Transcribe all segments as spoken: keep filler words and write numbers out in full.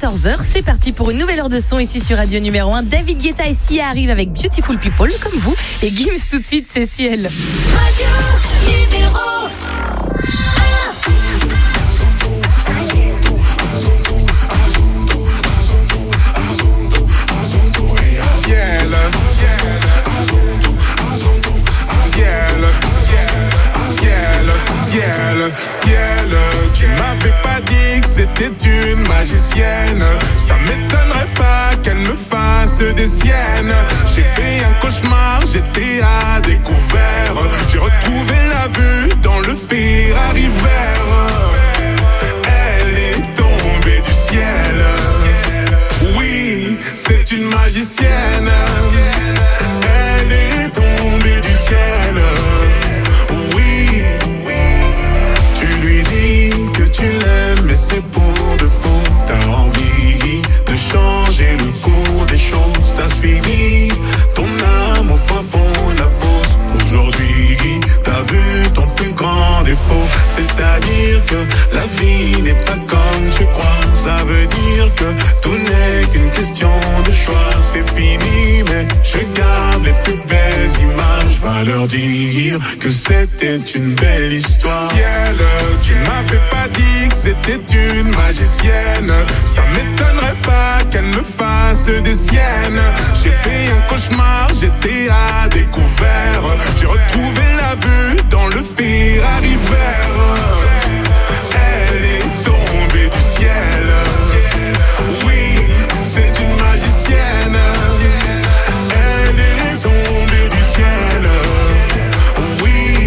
quatorze heures. C'est parti pour une nouvelle heure de son ici sur Radio Numéro un. David Guetta et Sia arrivent avec Beautiful People, comme vous. Et Gims tout de suite, c'est Ciel. Radio Numéro Ciel, ciel, ciel, ciel, ciel. Tu m'avais pas dit que c'était une magicienne. Ça m'étonnerait pas qu'elle me fasse des siennes. J'ai fait un cauchemar, j'étais à découvert. J'ai retrouvé la vue dans le Ferrari vert. Elle est tombée du ciel. Oui, c'est une magicienne. Elle est tombée du ciel. Oui, tu lui dis que tu l'aimes, mais c'est pour de faux. T'as envie de changer le cours des choses. T'as suivi ton âme au fin fond de la fosse. Aujourd'hui, t'as vu ton plus grand défaut. C'est-à-dire que la vie n'est pas comme tu crois. Ça veut dire que tout n'est qu'une question de choix. C'est fini, mais je garde les plus belles images. Va leur dire que c'était une belle histoire. Ciel, tu m'avais pas dit que c'était une magicienne. Ça m'étonnerait pas qu'elle me fasse des siennes. J'ai fait un cauchemar, j'étais à découvert. J'ai retrouvé la vue dans le Ferrari vert. Elle est tombée du ciel. Oui, c'est une magicienne. Elle est tombée du ciel. Oui,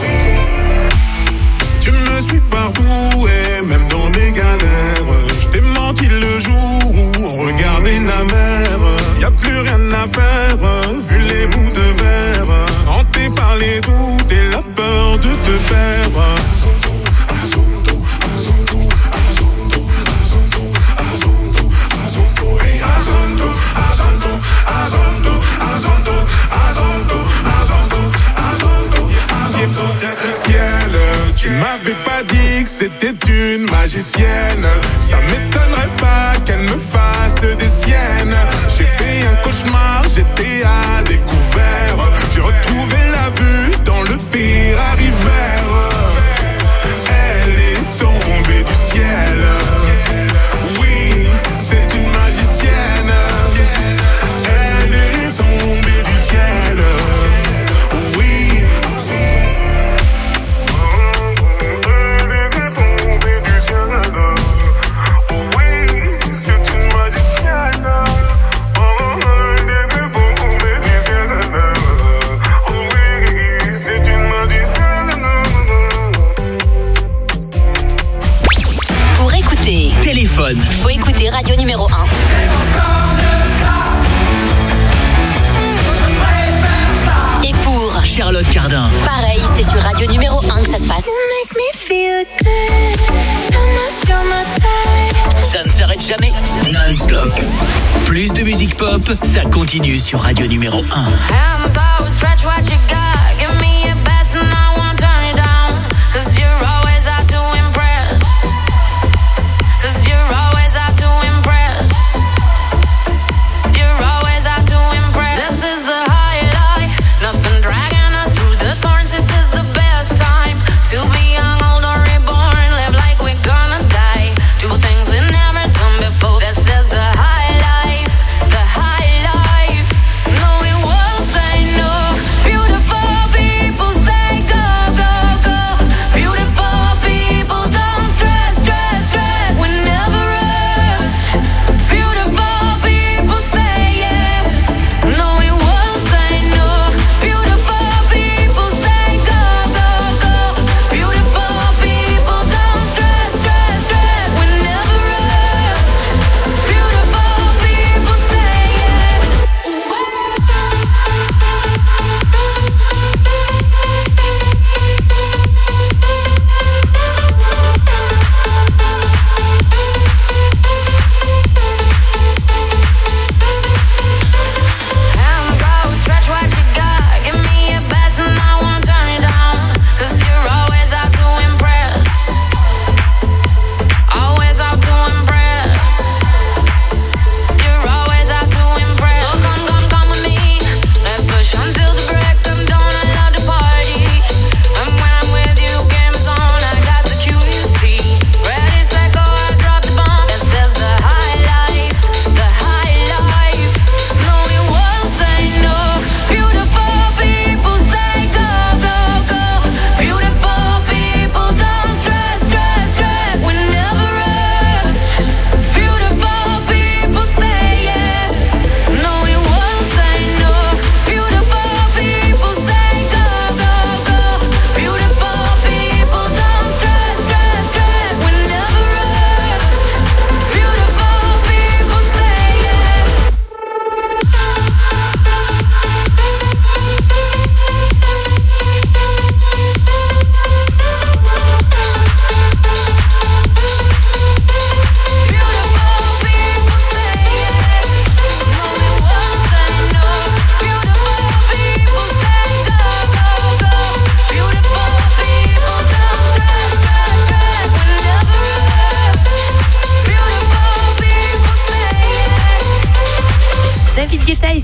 tu me suis partout et même dans mes galères. Je t'ai menti le jour où on regardait la mer. Y'a plus rien à faire, vu les bouts de verre. Hanté par les doutes et la peur de te perdre. Ciel, tu m'avais pas dit que c'était une magicienne. Ça m'étonnerait pas qu'elle me fasse des siennes. J'ai fait un cauchemar, j'étais à découvert. J'ai retrouvé la vue dans le Ferrari vert. Elle est tombée du ciel. Oui, c'est une magicienne. Elle est tombée du ciel. Oui. Téléphone. Faut écouter Radio Numéro un. Et pour Charlotte Cardin. Pareil, c'est sur Radio Numéro un que ça se passe. Ça ne s'arrête jamais. Non-stop. Plus de musique pop, ça continue sur Radio Numéro un. Hands always stretch what you got. Give me your best and I won't turn it down. Cause you're always out to impress. Cause you're always out to impress. You're always out to impress. This is the highlight. Nothing dragging us through the thorns. This is the best time to be young, old or reborn. Live like we're gonna die. Do things we've never done before. This is the high life. The high life. No, we won't say no. Beautiful.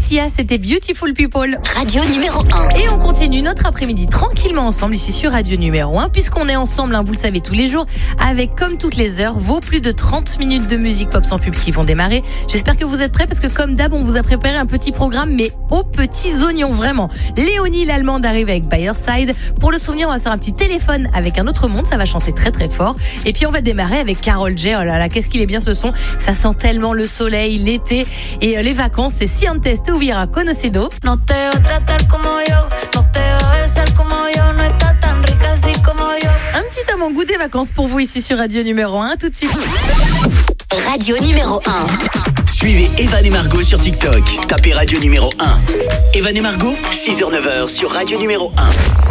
Sia, c'était Beautiful People. Radio numéro un. Et on continue notre après-midi tranquillement ensemble ici sur Radio numéro un, puisqu'on est ensemble, hein, vous le savez, tous les jours, avec comme toutes les heures, vos plus de trente minutes de musique pop sans pub qui vont démarrer. J'espère que vous êtes prêts, parce que comme d'hab, on vous a préparé un petit programme, mais aux petits oignons, vraiment. Léonie l'Allemande arrive avec By Your Side. Pour le souvenir, on va faire un petit téléphone avec Un Autre Monde, ça va chanter très très fort. Et puis on va démarrer avec Karol J. Oh là là, qu'est-ce qu'il est bien ce son. Ça sent tellement le soleil, l'été et euh, les vacances. C'est Si Antes Te Hubiera Conocido. No te va a tratar como yo, no te va a besar como yo, no está tan rica así como yo. Un petit avant-goût des vacances pour vous ici sur Radio numéro un, tout de suite. Radio numéro un. Suivez Evan et Margot sur TikTok. Tapez Radio numéro un. Evan et Margot, six heures neuf heures sur Radio numéro un.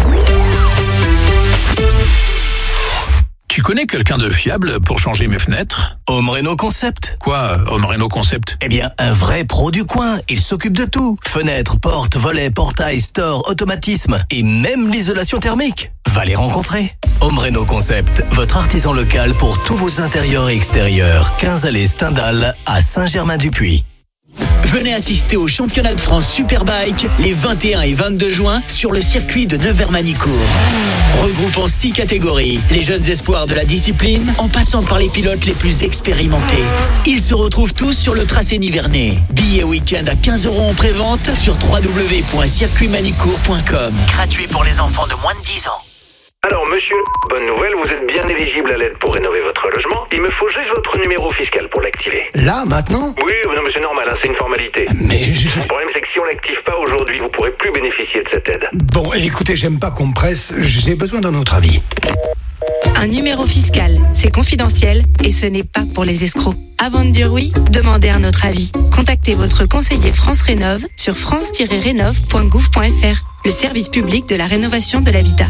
Tu connais quelqu'un de fiable pour changer mes fenêtres? Home Reno Concept. Quoi, Home Reno Concept? Eh bien, un vrai pro du coin. Il s'occupe de tout. Fenêtres, portes, volets, portails, stores, automatisme et même l'isolation thermique. Va les rencontrer. Home Reno Concept, votre artisan local pour tous vos intérieurs et extérieurs. quinze allées Stendhal à Saint-Germain-du-Puy. Venez assister au championnat de France Superbike les vingt et un et vingt-deux juin sur le circuit de Nevers-Manicourt. Regroupant six catégories, les jeunes espoirs de la discipline, en passant par les pilotes les plus expérimentés. Ils se retrouvent tous sur le tracé nivernais. Billets week-end à quinze euros en pré-vente sur w w w point circuit manicourt point com. Gratuit pour les enfants de moins de dix ans. Alors monsieur, bonne nouvelle, vous êtes bien éligible à l'aide pour rénover votre logement. Il me faut juste votre numéro fiscal pour l'activer. Là, maintenant? Oui, non mais c'est normal, hein, c'est une formalité. Mais je... Le problème c'est que si on l'active pas aujourd'hui, vous pourrez plus bénéficier de cette aide. Bon, écoutez, j'aime pas qu'on me presse, j'ai besoin d'un autre avis. Un numéro fiscal, c'est confidentiel et ce n'est pas pour les escrocs. Avant de dire oui, demandez un autre avis. Contactez votre conseiller France Rénov sur france tiret rénov point gouv point f r, le service public de la rénovation de l'habitat.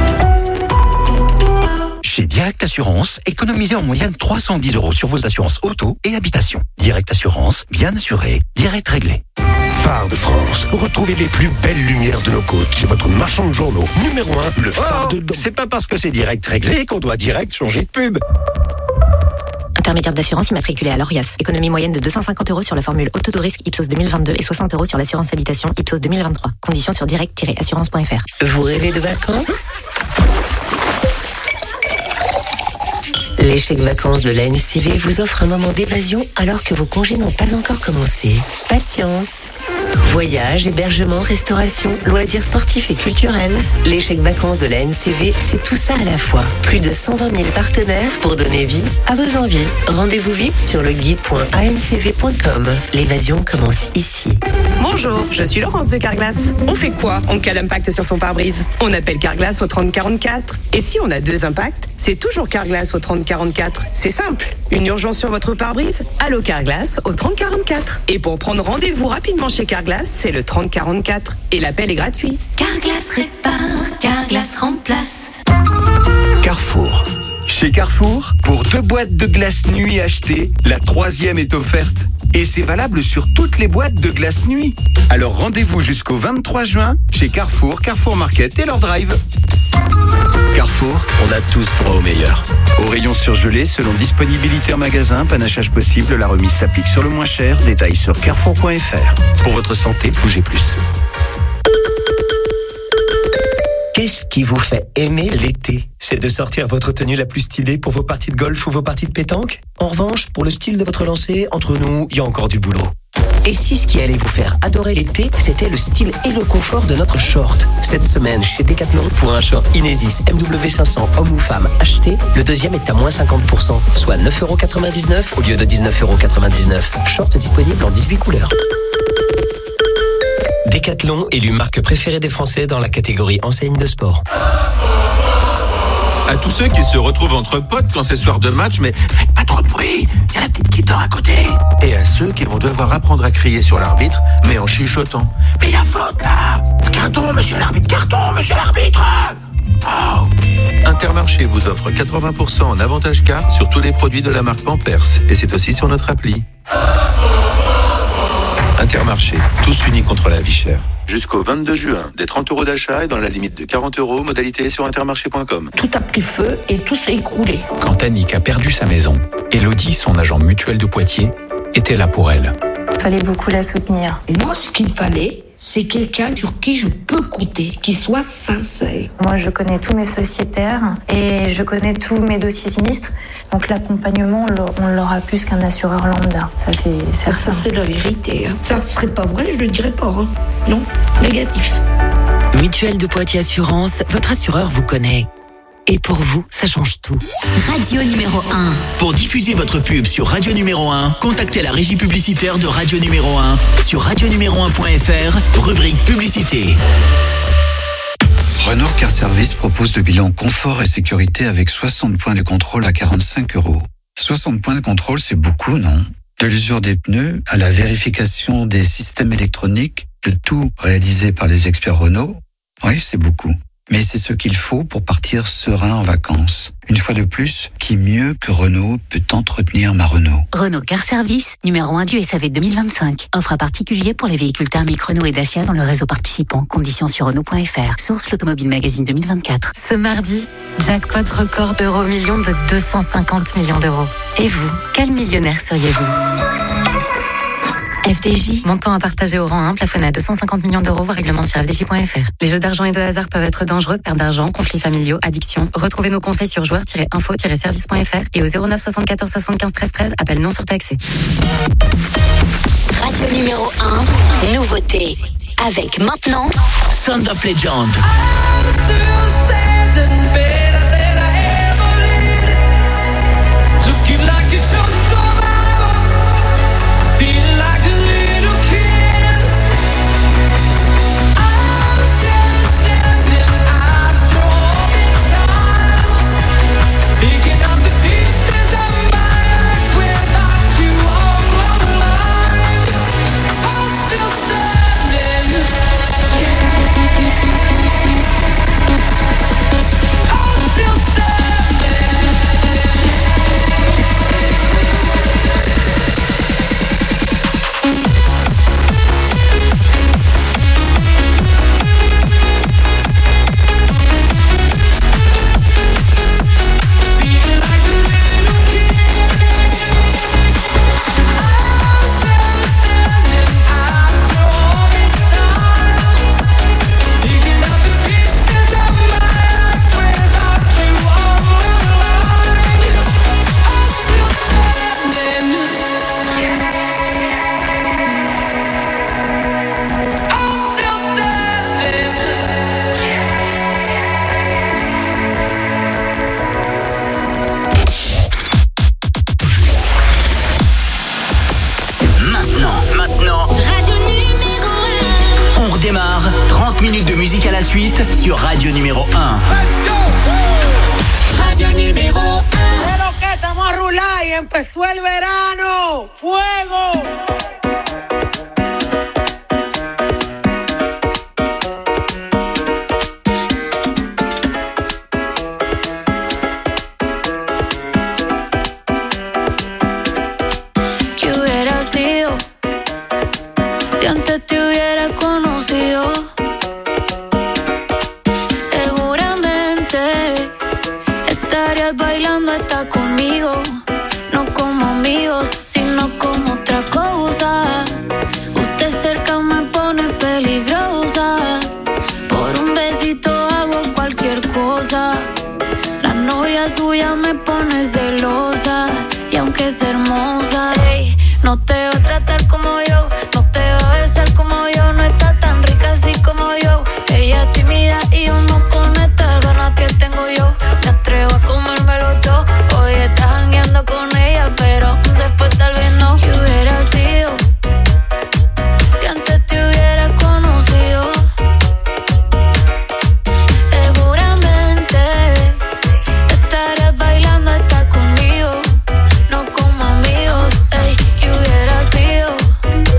Chez Direct Assurance, économisez en moyenne trois cent dix euros sur vos assurances auto et habitation. Direct Assurance, bien assuré, direct réglé. Phare de France, retrouvez les plus belles lumières de nos côtes chez votre marchand de journaux. Numéro un, le phare Oh, de... c'est pas parce que c'est direct réglé qu'on doit direct changer de pub. Intermédiaire d'assurance immatriculé à l'Orias. Économie moyenne de deux cent cinquante euros sur la formule auto de risque Ipsos deux mille vingt-deux et soixante euros sur l'assurance habitation Ipsos deux mille vingt-trois. Conditions sur direct tiret assurance point f r. Vous rêvez de vacances? Les chèques vacances de la N C V vous offrent un moment d'évasion alors que vos congés n'ont pas encore commencé. Patience. Voyages, hébergement, restauration, loisirs sportifs et culturels. Les chèques vacances de la N C V, c'est tout ça à la fois. Plus de cent vingt mille partenaires pour donner vie à vos envies. Rendez-vous vite sur le guide point a n c v point com. L'évasion commence ici. Bonjour, je suis Laurence de Carglass. On fait quoi en cas d'impact sur son pare-brise? On appelle Carglass au trente quarante-quatre. Et si on a deux impacts, c'est toujours Carglass au trente quarante-quatre. C'est simple. Une urgence sur votre pare-brise? Allô Carglass au trente quarante-quatre. Et pour prendre rendez-vous rapidement chez Carglass, c'est le trente quarante-quatre. Et l'appel est gratuit. Carglass répare, Carglass remplace. Carrefour. Chez Carrefour, pour deux boîtes de glace nuit achetées, la troisième est offerte. Et c'est valable sur toutes les boîtes de glace nuit. Alors rendez-vous jusqu'au vingt-trois juin chez Carrefour, Carrefour Market et leur drive. Carrefour, on a tous droit au meilleur. Au rayon surgelé, selon disponibilité en magasin, panachage possible, la remise s'applique sur le moins cher. Détails sur carrefour point f r. Pour votre santé, bougez plus. Qu'est-ce qui vous fait aimer l'été? C'est de sortir votre tenue la plus stylée pour vos parties de golf ou vos parties de pétanque? En revanche, pour le style de votre lancer, entre nous, il y a encore du boulot. Et si ce qui allait vous faire adorer l'été, c'était le style et le confort de notre short? Cette semaine, chez Decathlon, pour un short Inesis M W cinq cents homme ou femme acheté, le deuxième est à moins cinquante pour cent, soit neuf euros quatre-vingt-dix-neuf au lieu de dix-neuf euros quatre-vingt-dix-neuf. Short disponible en dix-huit couleurs. Decathlon, élu marque préférée des Français dans la catégorie enseigne de sport. À tous ceux qui se retrouvent entre potes quand c'est soir de match, mais faites pas trop de bruit, il y a la petite qui dort à côté. Et à ceux qui vont devoir apprendre à crier sur l'arbitre, mais en chuchotant. Mais il y a faute là! Carton, monsieur l'arbitre, carton, monsieur l'arbitre! Oh. Intermarché vous offre quatre-vingts pour cent en avantage carte sur tous les produits de la marque Pampers. Et c'est aussi sur notre appli. Intermarché, tous unis contre la vie chère. Jusqu'au vingt-deux juin, des trente euros d'achat et dans la limite de quarante euros, modalité sur intermarché point com. Tout a pris feu et tout s'est écroulé. Quand Annick a perdu sa maison, Elodie, son agent mutuel de Poitiers, était là pour elle. fallait beaucoup la soutenir. Moi, ce qu'il fallait, c'est quelqu'un sur qui je peux compter, qui soit sincère. Moi, je connais tous mes sociétaires et je connais tous mes dossiers sinistres. Donc l'accompagnement, on l'aura plus qu'un assureur lambda. Ça, c'est certain. Ça, c'est la vérité. Hein. Ça ne serait pas vrai, je ne le dirais pas. Hein. Non, négatif. Mutuelle de Poitiers Assurance, votre assureur vous connaît. Et pour vous, ça change tout. Radio numéro un. Pour diffuser votre pub sur Radio numéro un, contactez la régie publicitaire de Radio numéro un sur radio numéro un point f r, rubrique publicité. Renault Car Service propose le bilan confort et sécurité avec soixante points de contrôle à quarante-cinq euros. soixante points de contrôle, c'est beaucoup, non? De l'usure des pneus à la vérification des systèmes électroniques, de tout réalisé par les experts Renault. Oui, c'est beaucoup. Mais c'est ce qu'il faut pour partir serein en vacances. Une fois de plus, qui mieux que Renault peut entretenir ma Renault? Renault Car Service, numéro un du S A V deux mille vingt-cinq. Offre à particulier pour les véhicules thermiques Renault et Dacia dans le réseau participant. Conditions sur Renault point f r. Source l'Automobile Magazine deux mille vingt-quatre. Ce mardi, jackpot record euro million de deux cent cinquante millions d'euros. Et vous, quel millionnaire seriez-vous? F D J, montant à partager au rang un, plafonné à deux cent cinquante millions d'euros, voir règlement sur f d j point f r. Les jeux d'argent et de hasard peuvent être dangereux, perte d'argent, conflits familiaux, addiction. Retrouvez nos conseils sur joueurs tiret info tiret service point f r et au zéro neuf soixante-quatorze soixante-quinze treize treize, appel non surtaxé. Radio numéro un, nouveauté. Avec maintenant Sound of Legend. Sur Radio numéro un. Let's go! Radio numéro un. Pero que estamos a rular y empezó el verano. ¡Fuego! ¿Qué hubiera sido si antes te hubiera conocido? Bailando está conmigo, no como amigos, sino como otra cosa. Usted cerca me pone peligrosa. Por un besito hago cualquier cosa. La novia suya me pone celosa. Y aunque es hermosa, ey, no te va a tratar como yo, no te va a besar como yo, no está tan rica así como yo. Ella es tímida y yo no con estas ganas que tengo yo. Me atrevo a comérmelo todo. Hoy estás jangueando con ella, pero después tal vez no. ¿Qué hubiera sido si antes te hubiera conocido? Seguramente estarías bailando hasta conmigo, no como amigos. Ey, ¿qué hubiera sido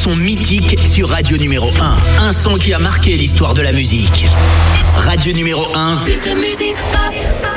son mythique sur Radio numéro un. Un son qui a marqué l'histoire de la musique. Radio numéro un. Plus de musique pop.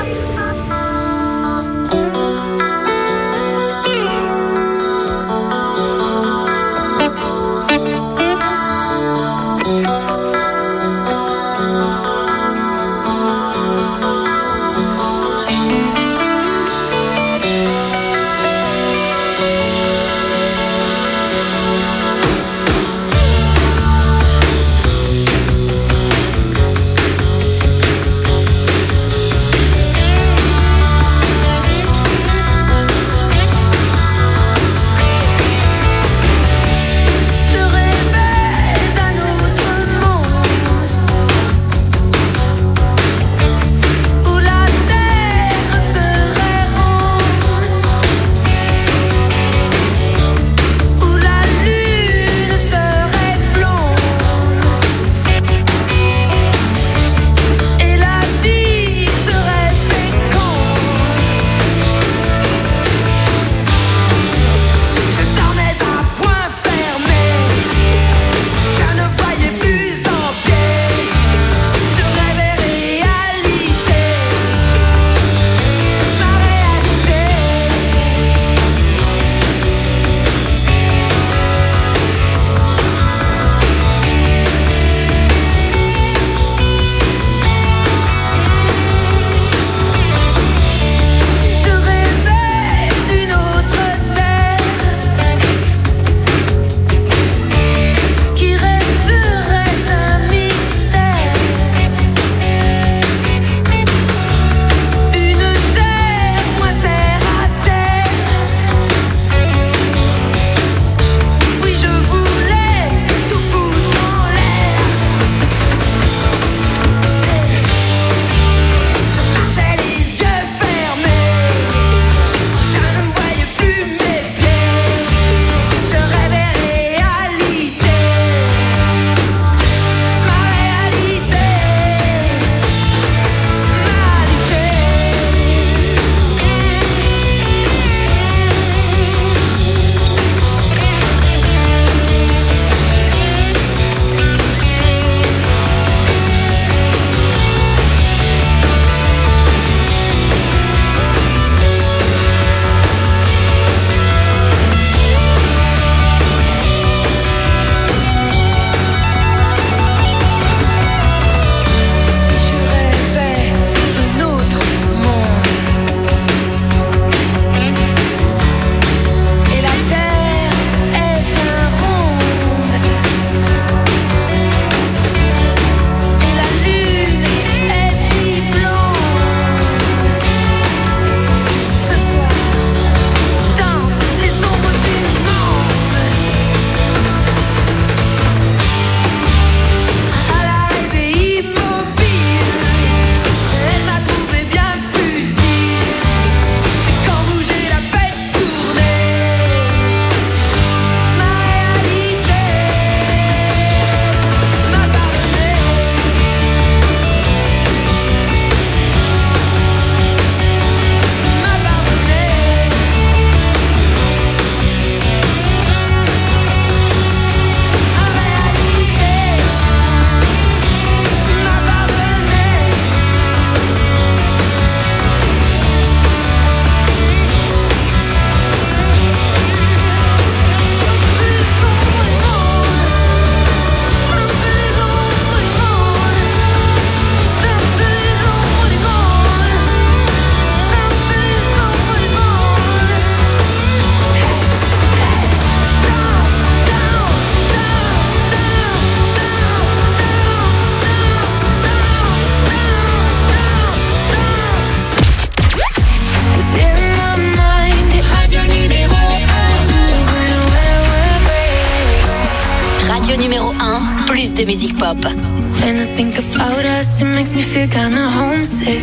de musique pop. When I think about us, it makes me feel kinda homesick.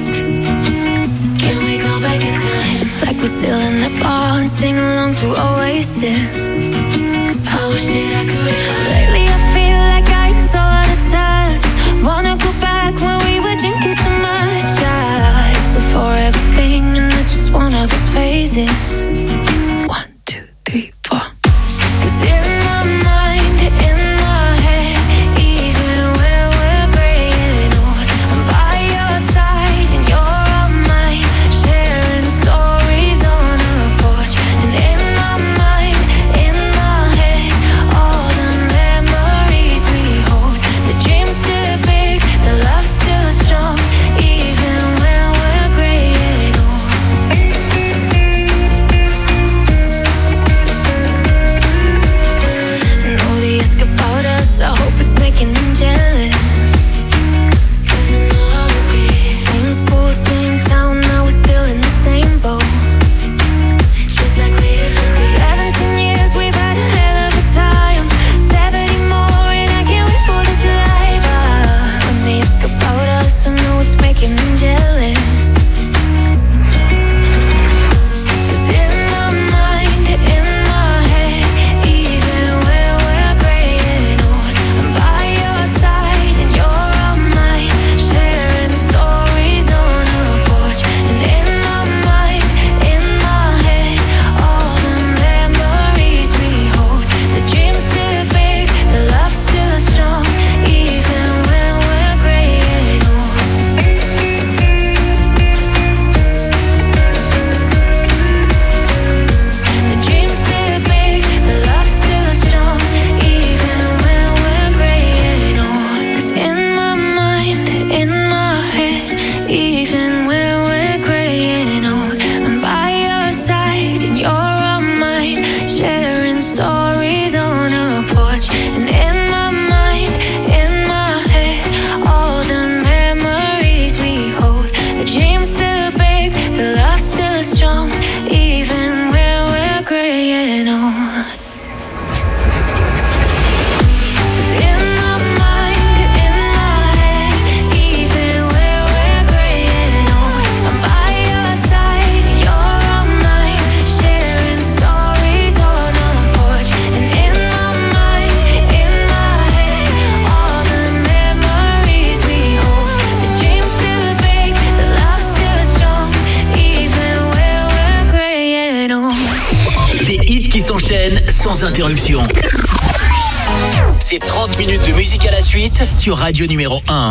Can we go back in time? It's like we're still in the bar and sing along to Oasis. I wish that I could. Lately I feel like I'm so out of touch. Wanna go back when we were drinking so much. Yeah, it's a forever thing and it's just one of those phases. One, two, three, four. 'Cause in my mind sans interruption. C'est trente minutes de musique à la suite sur Radio numéro un.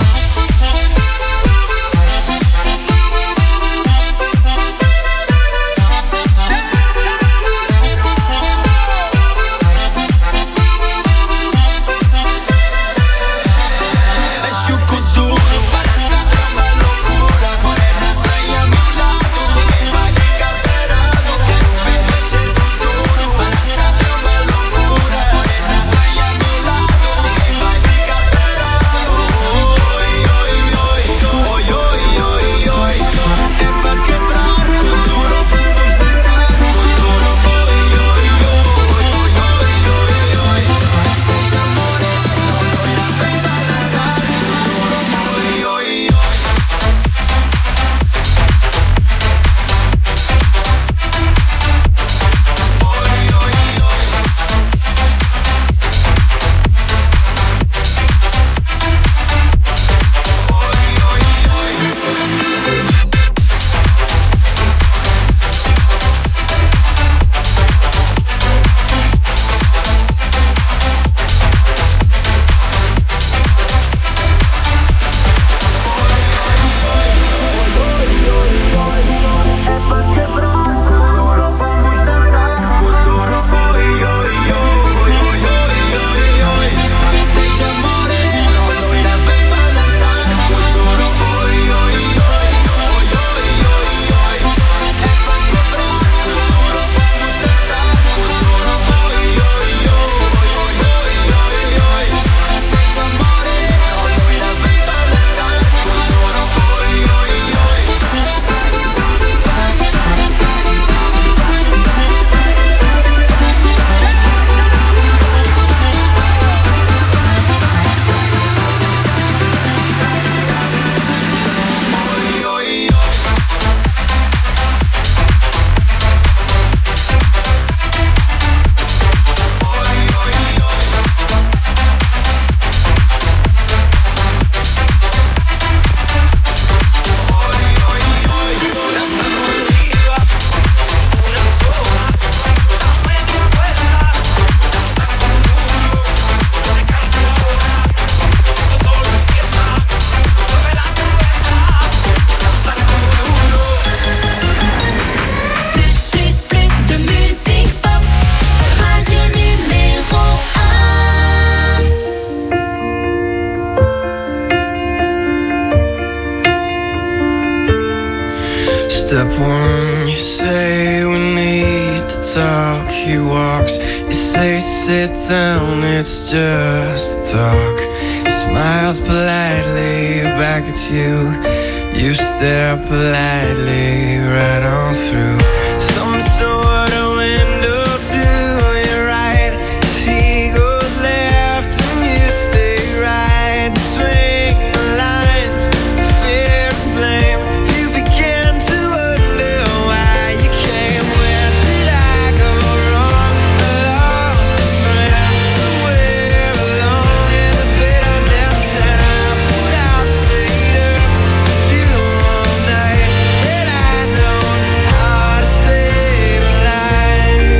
Step one, you say we need to talk. He walks, you say sit down, it's just talk. He smiles politely back at you. You stare politely right on through some sort of window to your right. As he goes left and you stay right between the lines of fear and blame. You begin to wonder why you came. Where did I go wrong? I lost a friend somewhere along in the bitterness, and I put out stayed up with you all night. And I know how to save a life.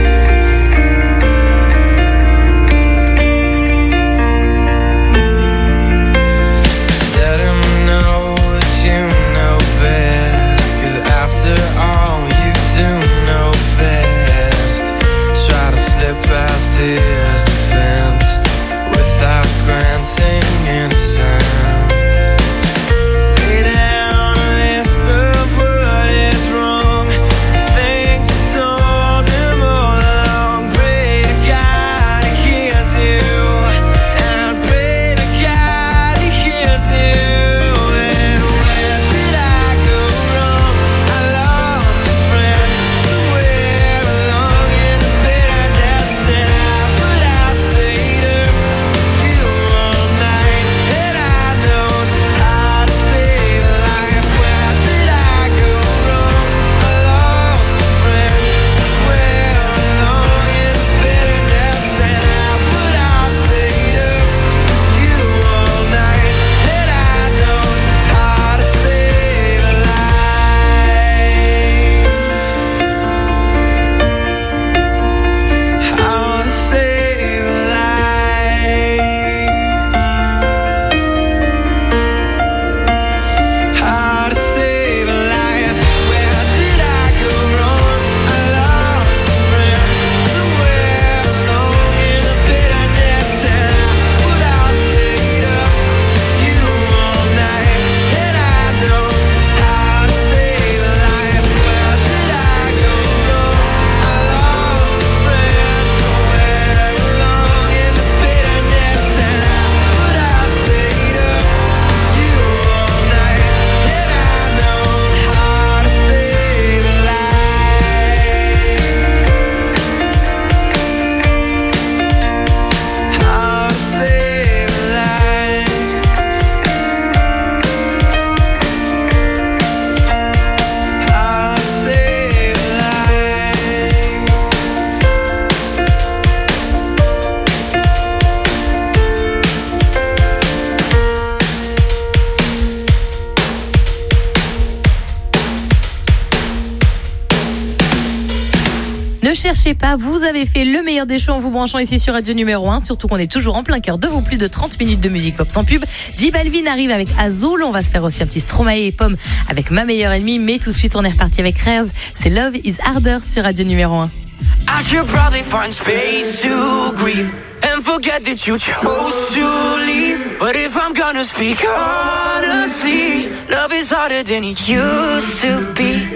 Ne cherchez pas, vous avez fait le meilleur des choix en vous branchant ici sur Radio Numéro un. Surtout qu'on est toujours en plein cœur de vos plus de trente minutes de musique pop sans pub. J Balvin arrive avec Azul. On va se faire aussi un petit Stromae et Pomme avec Ma Meilleure Ennemie. Mais tout de suite, on est reparti avec Rez. C'est Love is Harder sur Radio Numéro un. I should probably find space to grieve and forget that you chose to leave. But if I'm gonna speak honestly, love is harder than it used to be.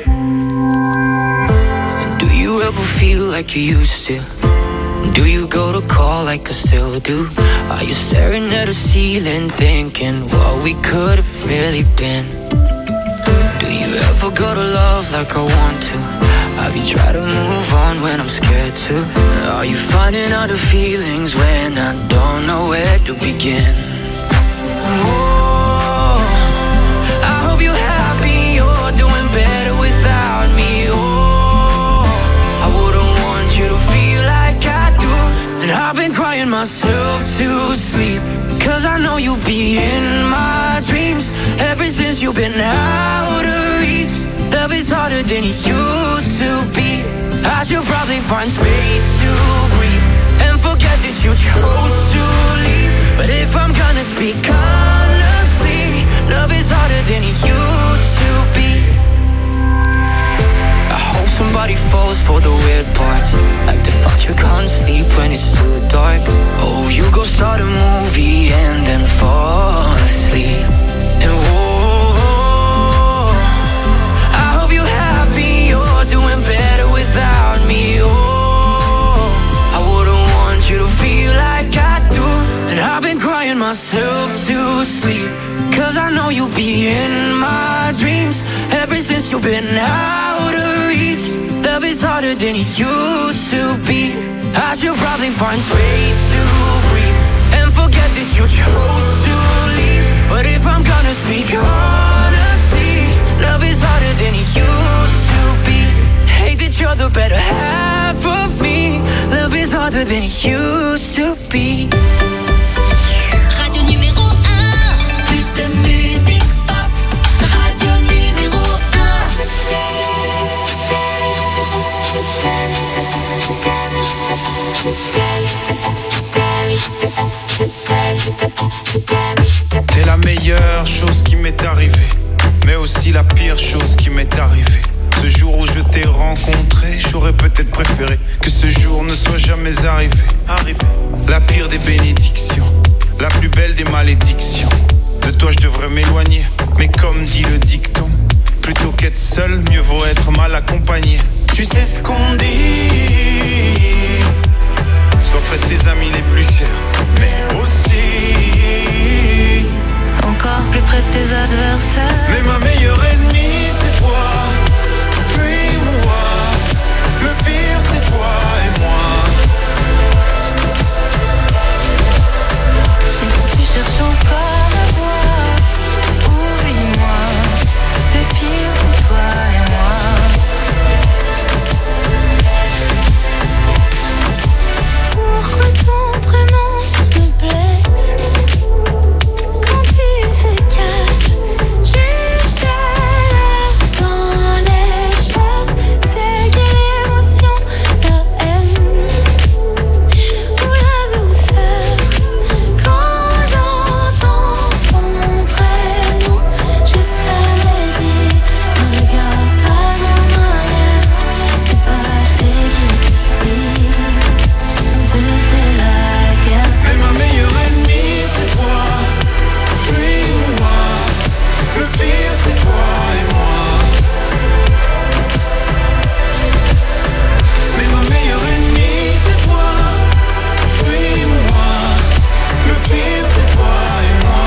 And do you ever feel like you used to? Do you go to call like I still do? Are you staring at the ceiling thinking what we could have really been? Do you ever go to love like I want to? Have you tried to move on when I'm scared to? Are you finding other feelings when I don't know where to begin? Oh, I hope you're happy, you're doing better without me. Oh, I wouldn't want you to feel like I do. And I've been crying myself to sleep, cause I know you'll be in my dreams. Ever since you've been out of reach, love is harder than it used to be. I should probably find space to breathe and forget that you chose to leave. But if I'm gonna speak honestly, love is harder than it used to be. I hope somebody falls for the weird parts, like the fact you can't sleep when it's too dark. Oh, you go start a movie and then fall asleep. And whoa, I hope you're happy, you're doing better without me. Oh, I wouldn't want you to feel like I do. And I've been crying myself to sleep, cause I know you'll be in my dreams. Ever since you've been out of reach, love is harder than it used to be. I should probably find space to breathe and forget that you chose to leave. But if I'm gonna speak honestly, love is harder than it used to be. Hate that you're the better half of me. Love is harder than it used to be. Radio numéro un, plus de musique pop. Radio numéro T'es la meilleure chose qui m'est arrivée, mais aussi la pire chose qui m'est arrivée. Ce jour où je t'ai rencontré, j'aurais peut-être préféré que ce jour ne soit jamais arrivé. Arrivé. La pire des bénédictions, la plus belle des malédictions. De toi je devrais m'éloigner, mais comme dit le dicton, plutôt qu'être seul, mieux vaut être mal accompagné. Tu sais ce qu'on dit, sois près de tes amis les plus chers, mais aussi encore plus près de tes adversaires. Mais ma meilleure ennemie c'est toi, puis moi. Le pire c'est toi et moi. Et si tu cherches encore la voie, oublie-moi. Le pire c'est toi et moi. Pourquoi ton prénom me blesse quand il se cache juste là dans l'espace? C'est quelle émotion, la haine ou la douceur quand j'entends ton prénom? Je t'avais dit, ne regarde pas en arrière, le passé qui te suit te fait la guerre. Mais ma meilleure ennemie c'est toi, puis moi. Le pire c'est toi et moi. Mais ma meilleure ennemie c'est toi, puis moi. Le pire c'est toi et moi.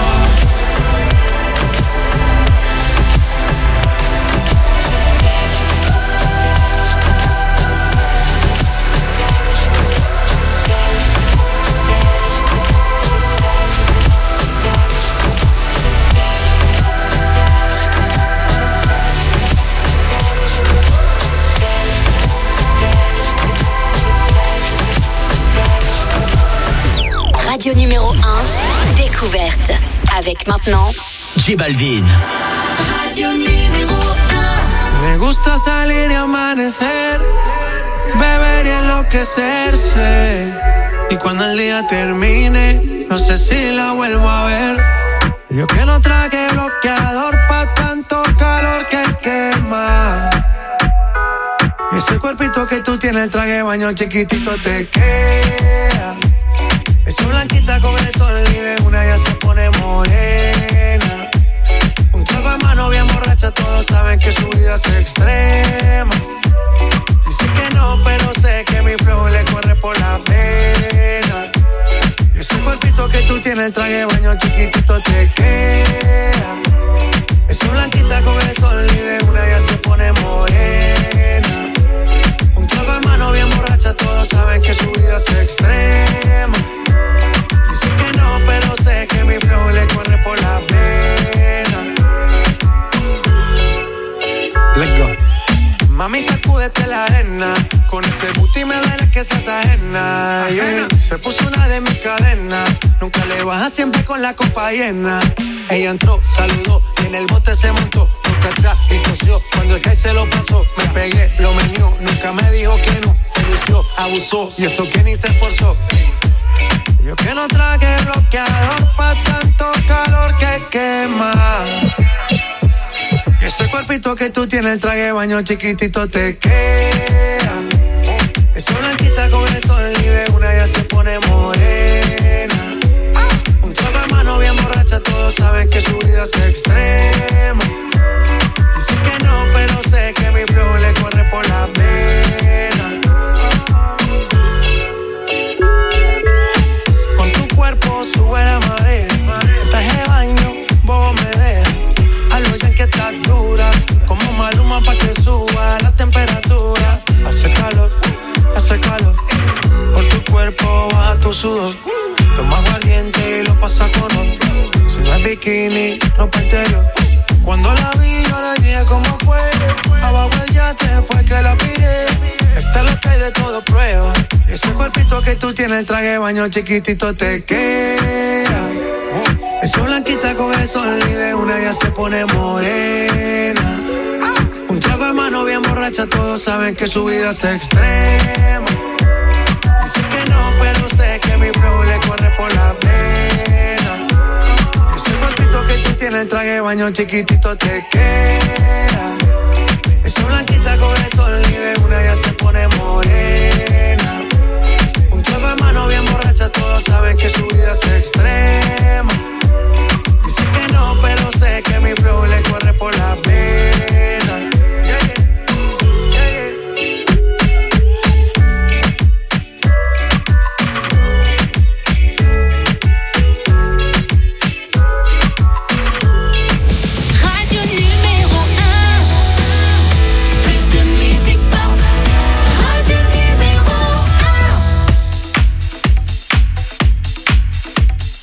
Radio numéro un, découverte. Avec maintenant J Balvin. Radio numéro un. Me gusta salir y amanecer beber y enloquecerse. Y cuando el día termine, no sé si la vuelvo a ver. Yo que no traje bloqueador pa' tanto calor que quema. Y ese cuerpito que tú tienes, el traje de baño chiquitito te queda. Esa blanquita con el sol y de una ya se pone morena. Un trago de mano bien borracha, todos saben que su vida es extrema. Dice que no, pero sé que mi flow le corre por la pena. Y ese cuerpito que tú tienes, el traje de baño chiquitito te queda. Esa blanquita con el sol y de una ya se pone morena. Un trago de mano bien borracha, todos saben que su vida es extrema. Dice que no, pero sé que mi flow le corre por la pena. Let's go. Mami, sacúdete la arena. Con ese booty me duele que seas ajena, yeah. Se puso una de mis cadenas. Nunca le baja, siempre con la copa llena. Ella entró, saludó y en el bote se montó. Nunca atrás y tosió. Cuando el que se lo pasó, me pegué, lo menió. Nunca me dijo que no. Se lució, abusó y eso que ni se esforzó. Yo que no traje bloqueador pa' tanto calor que quema. Y ese cuerpito que tú tienes, el traje de baño chiquitito te queda. Esa blanquita con el sol y de una ya se pone morena. Un trago de mano bien borracha, todos saben que su vida es extrema. Dice que no, pero sé que mi flow le corre por la pena. Con tu cuerpo sube la marea. Traje de baño, vos me dejas. A lo ya que estás dura, como Maluma pa' que suba la temperatura. Hace calor, hace calor. Por tu cuerpo baja tu sudor. Toma aguardiente y lo pasa con otro. Si no es bikini, ropa interior. Cuando la vi yo le dije cómo fue. Abajo el yate fue que la pillé. Esta es lo que hay de todo prueba. Ese cuerpito que tú tienes, el traje de baño chiquitito te queda. Esa blanquita con el sol y de una ya se pone morena. Un trago de mano bien borracha, todos saben que su vida es extrema. Dice que no, pero sé que mi flow le corre por la pena. Ese cuerpito que tú tienes, el traje de baño chiquitito te queda. Esa blanquita con el sol y de una ya se pone morena. Un trago de mano bien borracha, todos saben que su vida es extrema. Dice que no, pero sé que mi flow le corre por la pena. Yeah, yeah. Yeah, yeah. Radio numéro un. Plus de musique pop. Radio numéro un.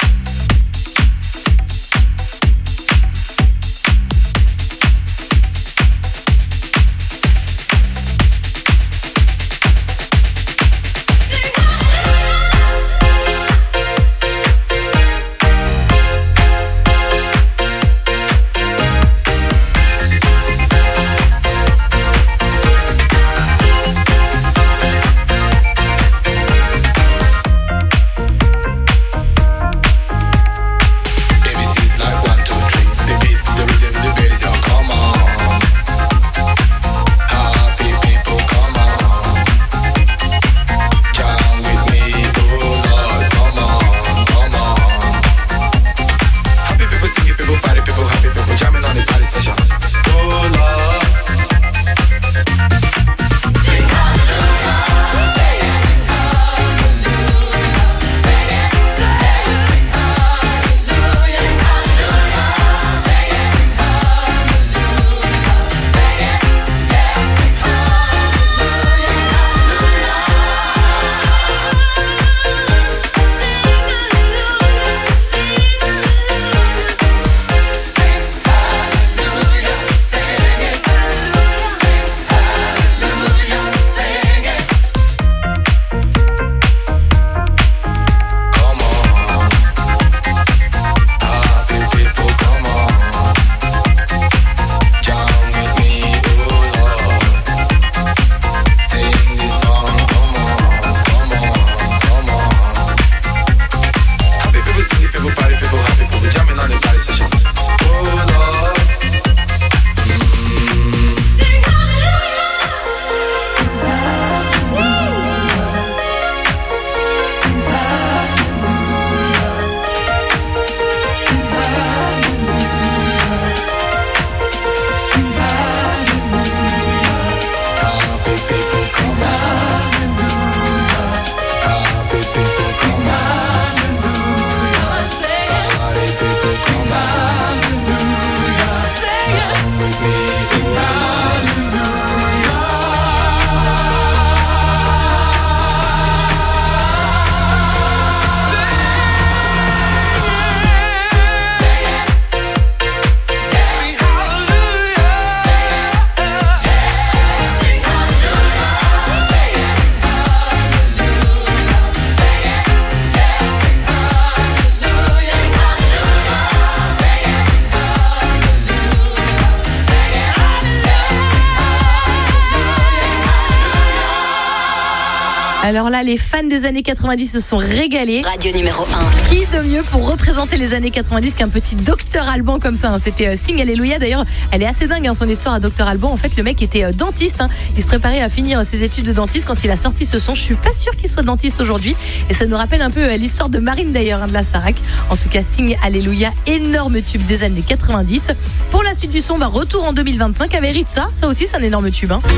Alors là, les fans des années quatre-vingt-dix se sont régalés. Radio numéro un. Qui de mieux pour représenter les années quatre-vingt-dix qu'un petit Docteur Alban comme ça, hein. C'était euh, Sing Alléluia. D'ailleurs, elle est assez dingue, hein, son histoire à Docteur Alban. En fait, le mec était euh, dentiste, hein. Il se préparait à finir ses études de dentiste quand il a sorti ce son. Je suis pas sûre qu'il soit dentiste aujourd'hui. Et ça nous rappelle un peu euh, l'histoire de Marine d'ailleurs, hein, de la Starac. En tout cas, Sing Alléluia, énorme tube des années quatre-vingt-dix. Pour la suite du son, bah, retour en deux mille vingt-cinq avec Ritza. Ça aussi, c'est un énorme tube, hein.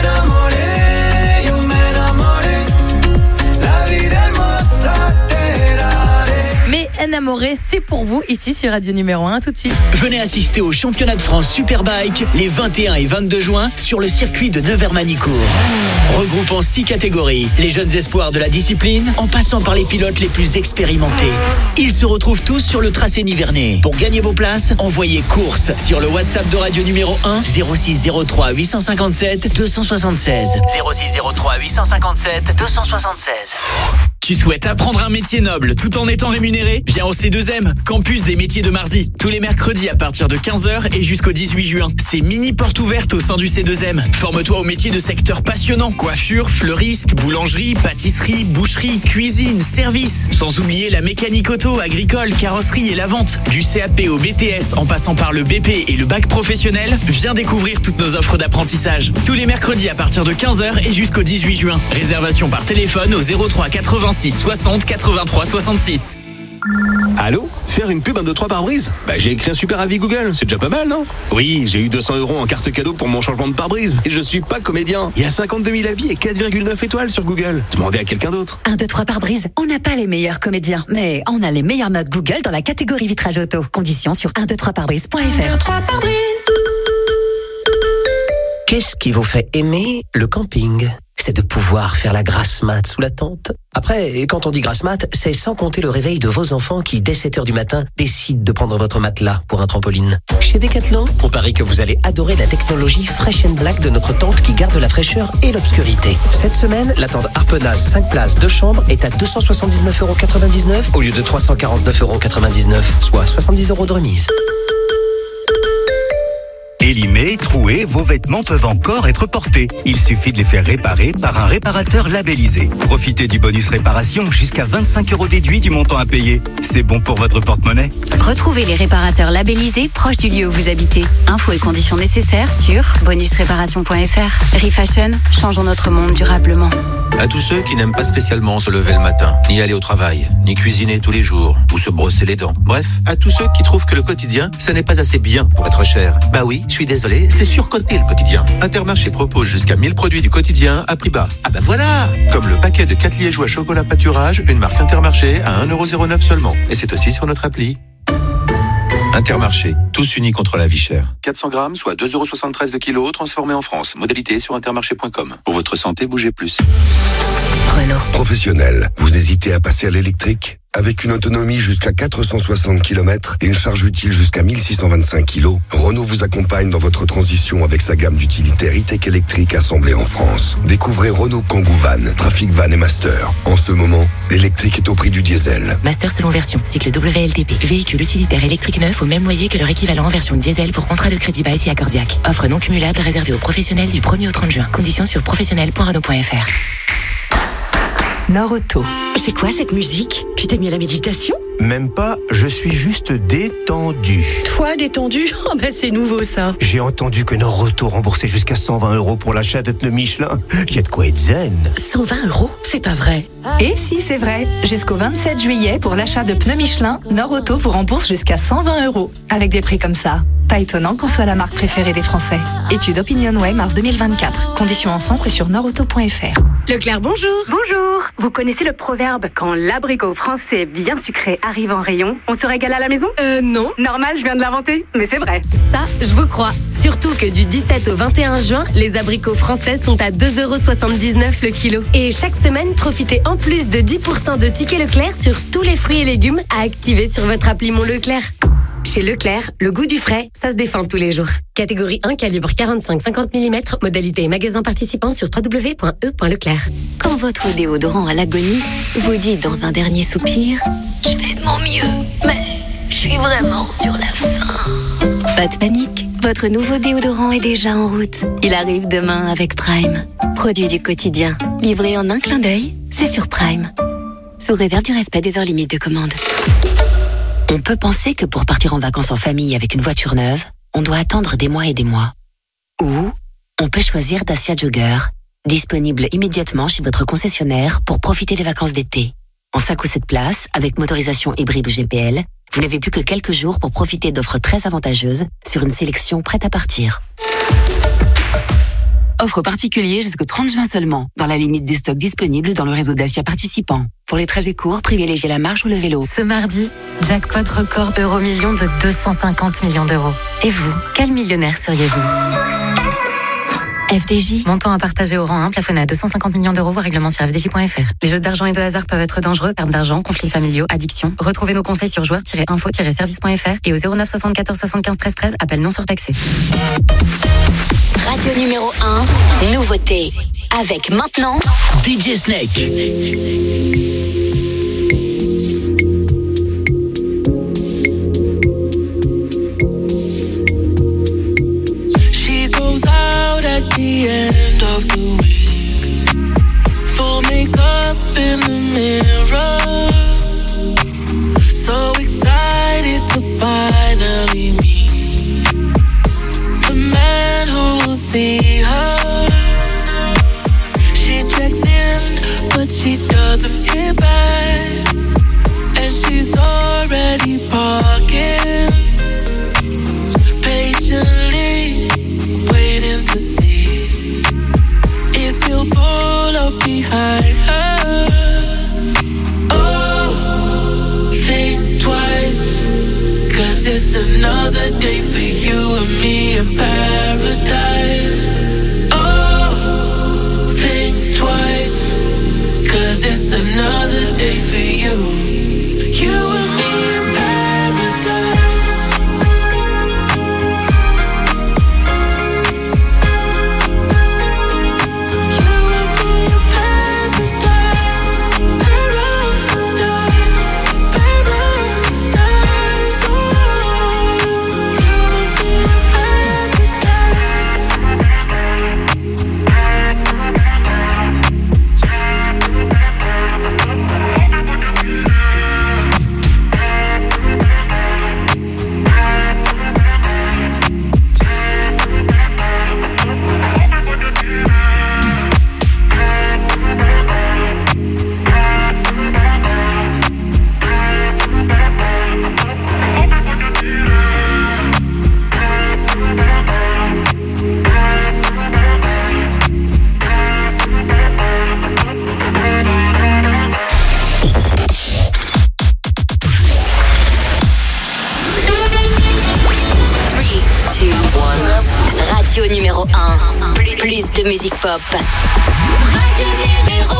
Mais Enamoré, c'est pour vous ici sur Radio numéro un, tout de suite. Venez assister au championnat de France Superbike les vingt et un et vingt-deux juin sur le circuit de Nevers-Manicourt. Regroupant six catégories, les jeunes espoirs de la discipline, en passant par les pilotes les plus expérimentés. Ils se retrouvent tous sur le tracé nivernais. Pour gagner vos places, envoyez course sur le WhatsApp de Radio numéro un, zéro six zéro trois huit cent cinquante-sept deux cent soixante-seize. zéro six zéro trois huit cent cinquante-sept deux cent soixante-seize. Tu souhaites apprendre un métier noble tout en étant rémunéré? Viens au C deux M, campus des métiers de Marzy. Tous les mercredis à partir de quinze heures et jusqu'au dix-huit juin. C'est mini porte ouverte au sein du C deux M. Forme-toi aux métiers de secteurs passionnants. Coiffure, fleuriste, boulangerie, pâtisserie, boucherie, cuisine, service. Sans oublier la mécanique auto, agricole, carrosserie et la vente. Du C A P au B T S en passant par le B P et le bac professionnel, viens découvrir toutes nos offres d'apprentissage. Tous les mercredis à partir de quinze heures et jusqu'au dix-huit juin. Réservation par téléphone au zéro trois quatre-vingt-six soixante quatre-vingt-trois soixante-six. Allô? Faire une pub un deux trois pare-brise? Bah j'ai écrit un super avis Google, c'est déjà pas mal, non? Oui, j'ai eu deux cents euros en carte cadeau pour mon changement de pare-brise. Et je suis pas comédien. Il y a cinquante-deux mille avis et quatre virgule neuf étoiles sur Google. Demandez à quelqu'un d'autre. un deux trois pare-brise, on n'a pas les meilleurs comédiens, mais on a les meilleures notes Google dans la catégorie vitrage auto. Conditions sur un deux trois pare-brise point f r. un deux trois pare-brise. Qu'est-ce qui vous fait aimer le camping? C'est de pouvoir faire la grasse mat sous la tente. Après, quand on dit grasse mat, c'est sans compter le réveil de vos enfants qui, dès sept heures du matin, décident de prendre votre matelas pour un trampoline. Chez Decathlon, on parie que vous allez adorer la technologie Fresh and Black de notre tente qui garde la fraîcheur et l'obscurité. Cette semaine, la tente Harpenaz cinq places deux chambres est à deux cent soixante-dix-neuf euros quatre-vingt-dix-neuf au lieu de trois cent quarante-neuf euros quatre-vingt-dix-neuf, soit soixante-dix euros de remise. Élimés, troués, vos vêtements peuvent encore être portés. Il suffit de les faire réparer par un réparateur labellisé. Profitez du bonus réparation jusqu'à vingt-cinq euros déduits du montant à payer. C'est bon pour votre porte-monnaie. Retrouvez les réparateurs labellisés proches du lieu où vous habitez. Infos et conditions nécessaires sur bonus réparation point f r. Refashion, changeons notre monde durablement. À tous ceux qui n'aiment pas spécialement se lever le matin, ni aller au travail, ni cuisiner tous les jours, ou se brosser les dents. Bref, à tous ceux qui trouvent que le quotidien, ça n'est pas assez bien pour être cher. Bah oui, je suis désolé, c'est surcoté le quotidien. Intermarché propose jusqu'à mille produits du quotidien à prix bas. Ah bah voilà! Comme le paquet de quatre liégeois chocolat pâturage, une marque Intermarché à un euro zéro neuf seulement. Et c'est aussi sur notre appli. Intermarché, tous unis contre la vie chère. quatre cents grammes, soit deux euros soixante-treize le kilo, transformé en France. Modalité sur intermarché point com. Pour votre santé, bougez plus. Renault. Professionnel, vous hésitez à passer à l'électrique? Avec une autonomie jusqu'à quatre cent soixante kilomètres et une charge utile jusqu'à mille six cent vingt-cinq kilos, Renault vous accompagne dans votre transition avec sa gamme d'utilitaires e-tech électriques assemblés en France. Découvrez Renault Kangoo Van, Trafic Van et Master. En ce moment, l'électrique est au prix du diesel. Master selon version, cycle W L T P. Véhicule utilitaire électrique neuf au même loyer que leur équivalent en version diesel pour contrat de crédit bail et accordiaque. Offre non cumulable réservée aux professionnels du premier au trente juin. Conditions sur professionnel point renault point f r. Nord-Auto. C'est quoi cette musique? Tu t'es mis à la méditation? Même pas, je suis juste détendu. Toi, détendu? Oh ben c'est nouveau ça. J'ai entendu que Nord-Auto remboursait jusqu'à cent vingt euros pour l'achat de pneus Michelin. Y a de quoi être zen. cent vingt euros? C'est pas vrai. Et si, c'est vrai. Jusqu'au vingt-sept juillet, pour l'achat de pneus Michelin, Nord-Auto vous rembourse jusqu'à cent vingt euros. Avec des prix comme ça. Pas étonnant qu'on soit la marque préférée des Français. Étude OpinionWay, mars deux mille vingt-quatre. Conditions en centre et sur nord auto point f r. Leclerc, bonjour. Bonjour. Vous connaissez le proverbe « Quand l'abricot français bien sucré arrive en rayon, on se régale à la maison » Euh, non. Normal, je viens de l'inventer, mais c'est vrai. Ça, je vous crois. Surtout que du dix-sept au vingt et un juin, les abricots français sont à deux euros soixante-dix-neuf le kilo. Et chaque semaine, profitez en plus de dix pour cent de tickets Leclerc sur tous les fruits et légumes à activer sur votre appli Mon Leclerc. Chez Leclerc, le goût du frais, ça se défend tous les jours. Catégorie un, calibre quarante-cinq à cinquante millimètres, modalité et magasin participant sur w w w point e point leclerc. Quand votre déodorant à l'agonie vous dit dans un dernier soupir « Je fais de mon mieux, mais je suis vraiment sur la fin ». Pas de panique, votre nouveau déodorant est déjà en route. Il arrive demain avec Prime. Produit du quotidien, livré en un clin d'œil, c'est sur Prime. Sous réserve du respect des heures limites de commande. On peut penser que pour partir en vacances en famille avec une voiture neuve, on doit attendre des mois et des mois. Ou on peut choisir Dacia Jogger, disponible immédiatement chez votre concessionnaire pour profiter des vacances d'été. En cinq ou sept places, avec motorisation hybride ou G P L, vous n'avez plus que quelques jours pour profiter d'offres très avantageuses sur une sélection prête à partir. Offre particulier jusqu'au trente juin seulement, dans la limite des stocks disponibles dans le réseau Dacia participant. Pour les trajets courts, privilégiez la marche ou le vélo. Ce mardi, jackpot record euro-million de deux cent cinquante millions d'euros. Et vous, quel millionnaire seriez-vous ? F D J. Montant à partager au rang un, plafonné à deux cent cinquante millions d'euros, voire règlement sur f d j point f r. Les jeux d'argent et de hasard peuvent être dangereux, perte d'argent, conflits familiaux, addiction. Retrouvez nos conseils sur joueurs tiret info tiret service point f r et au zéro neuf soixante-quatorze soixante-quinze treize treize, appel non surtaxé. Radio numéro un, nouveauté. Avec maintenant D J Snake. At the end of the week, full makeup in the mirror, so excited to finally meet the man who will see her. She checks in, but she doesn't hear back, and she's already parking patiently, waiting to see if he'll pull up behind her. Oh, think twice, cause it's another day for you and me in paradise. Oh, think twice, cause it's another day for you, you and me in paradise. Numéro un, plus de musique pop. Radio numéro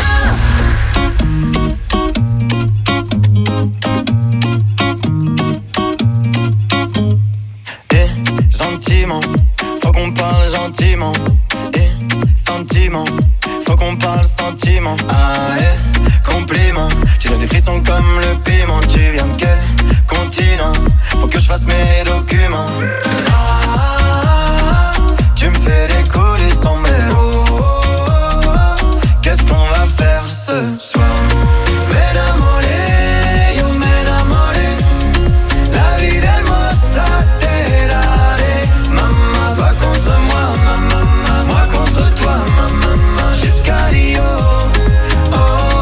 un. Eh, gentiment, faut qu'on parle gentiment. Eh, sentiment, faut qu'on parle sentiment. Ah, eh, compliment, tu donnes des frissons comme le piment. Tu viens de quel continent? Faut que je fasse mes documents. Ah, tu me fais décoller sans mélo. Qu'est-ce qu'on va faire ce soir? M'enamoré, yo m'enamoré. La vie d'hermosa te daré. Maman, toi contre moi, maman, moi contre toi, maman, jusqu'à Rio. Oh,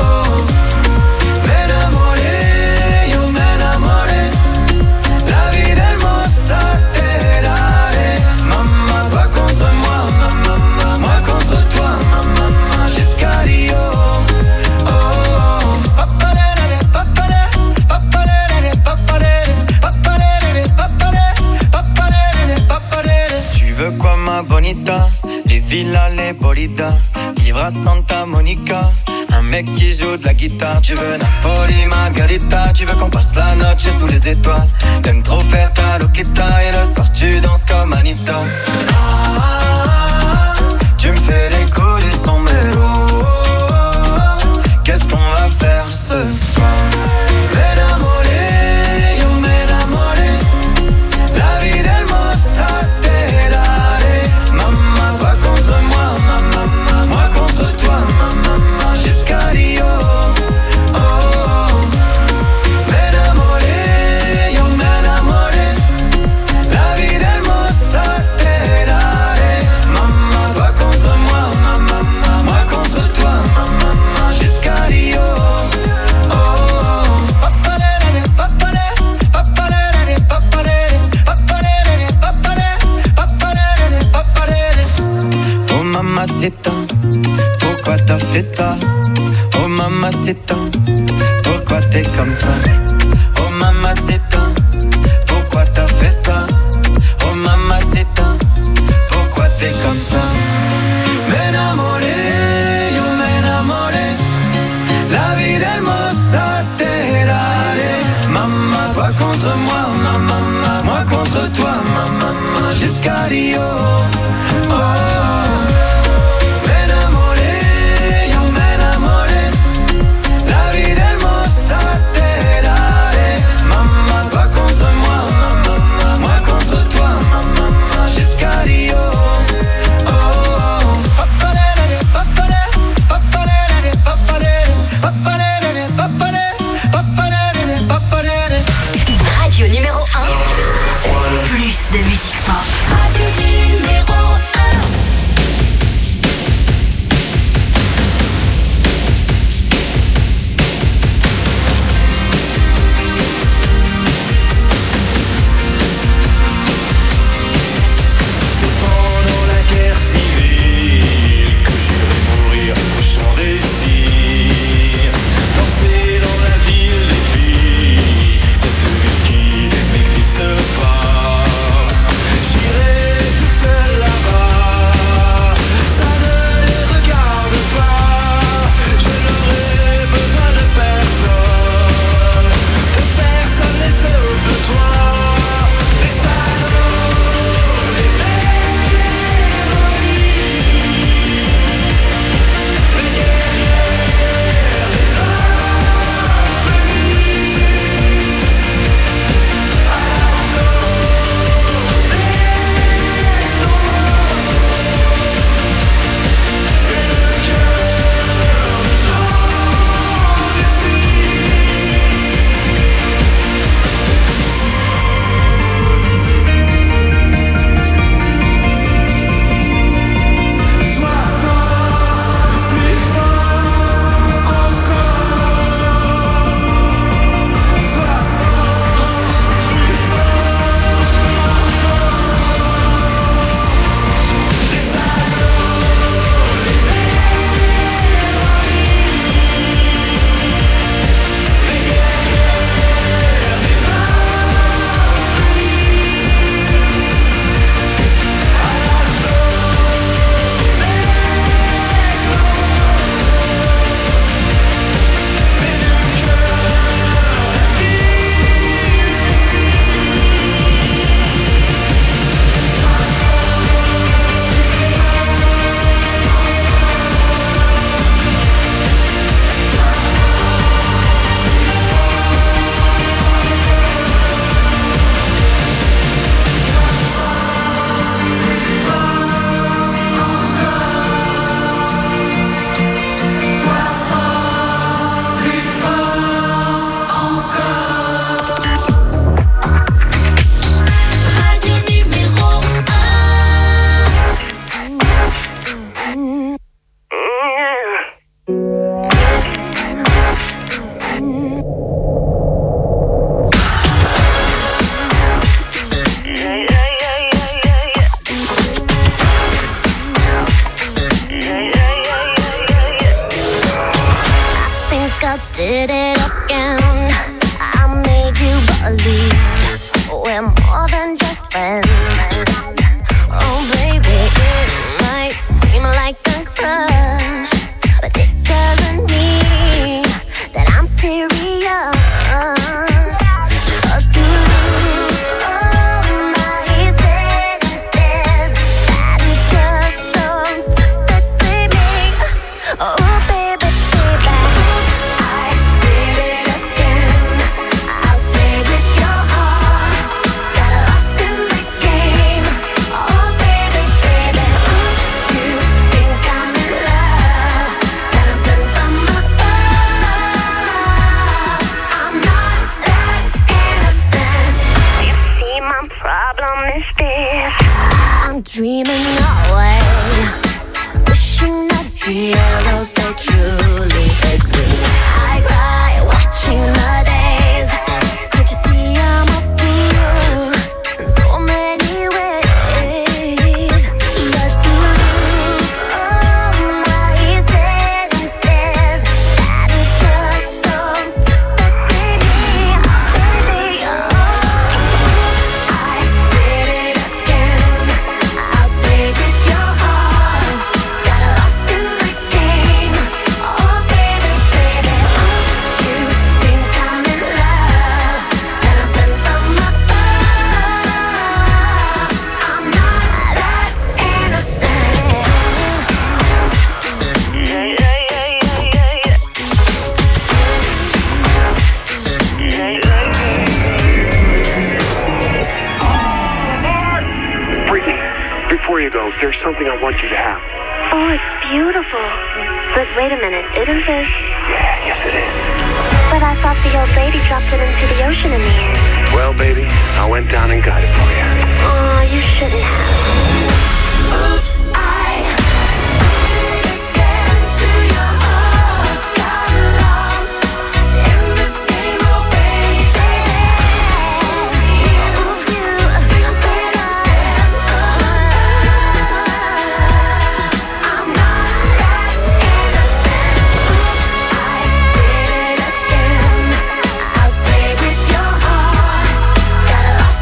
m'enamoré, yo m'enamoré. La vie d'hermosa te daré. Maman, toi contre moi, maman, moi contre toi, maman, jusqu'à Rio. Oh, papalere, papalere, papalere, papalere, papalere, papalere, papalere, papalere. Tu veux quoi ma bonita? Les villas, les bolidas, vivre à Santa Monica, un mec qui joue de la guitare. Tu veux Napoli, Margarita, tu veux qu'on passe la noche sous les étoiles. T'aimes trop faire ta loquita et le soir tu danses comme Anita. Ah, tu me fais décoller sans mélo. Qu'est-ce qu'on va faire ce soir? M'enamoré, yo m'enamoré. La vie d'elle mamacita, pourquoi t'as fait ça? Oh mamacita, pourquoi t'es comme ça? Oh mamacita, pourquoi t'as fait ça? Oh mamacita, pourquoi t'es comme ça? M'enamoré, yo m'enamoré, la vida hermosa te daré. Maman, toi contre moi, maman, moi contre toi, maman, jusqu'à Rio. Oh. Radio numéro un. Plus de musique pop. Radio numéro un. C'est pendant la guerre civile que j'irai mourir au chant des cygnes, danser dans la ville des filles, cette ville qui n'existe pas. J'irai tout seul là-bas, ça ne les regarde pas. Je n'aurai besoin de personne, que personne les sauve de toi. Les salauds, les héroïnes, les guerrières, les I did it again. I made you believe we're more than just friends. Oh baby, it might seem like a crush, but it doesn't mean that I'm serious. 'Cause to lose all my senses, that is just so typically me. Oh baby, baby, I did it again. I played with your heart, got lost in the game. Oh baby, baby, you think I'm in love, that I'm sent from above. I'm not that innocent. You see, my problem is this: I'm dreaming away, wishing that heroes they truly exist. I cry watching the days. Can't you see I'm a fool in so many ways? But to lose all look, there's something I want you to have. Oh, it's beautiful. But wait a minute, isn't this? Yeah, yes it is. But I thought the old lady dropped it into the ocean in the end. Well, baby, I went down and got it for you. Oh, you shouldn't have.